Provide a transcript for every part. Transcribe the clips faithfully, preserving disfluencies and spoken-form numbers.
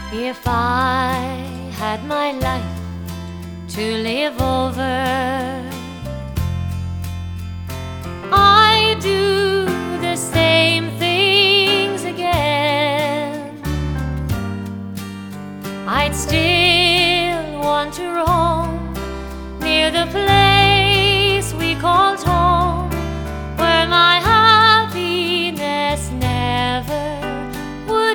If I had my life to live over, I'd do the same things again. I'd still want to roam near the place we called home, where my happiness never would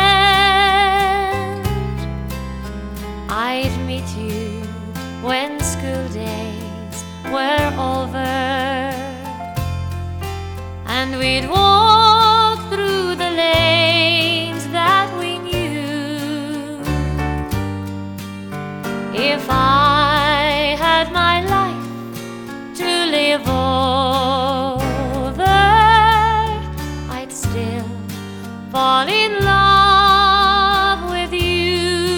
end. I'd meet you when school days were over, and we'd walk through the lanes that we knew. If I had my life to live over, I'd still fall in love with you.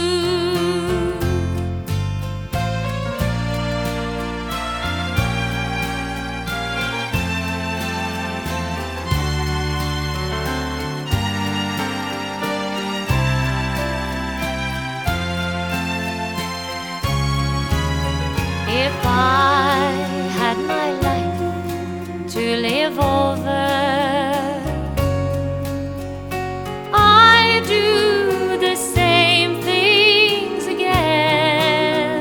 If I had my life to live over, I'd do the same things again.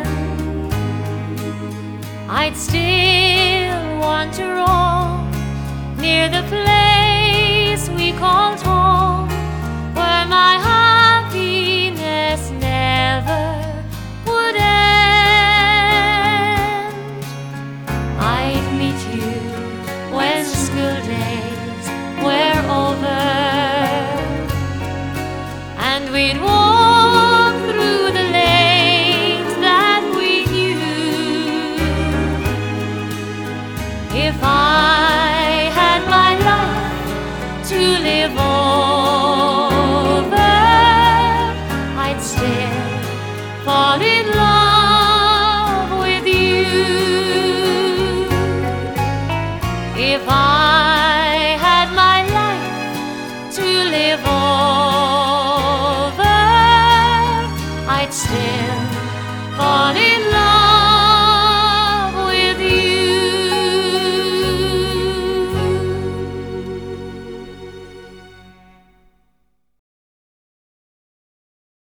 I'd still want to roam near the place we called home, where my happiness never would end. I'd meet you when school days were over, and we'd walk through the lanes that we knew. If I had my life to live over, I'd still fall in love with you. If I had my life to live over, I'd still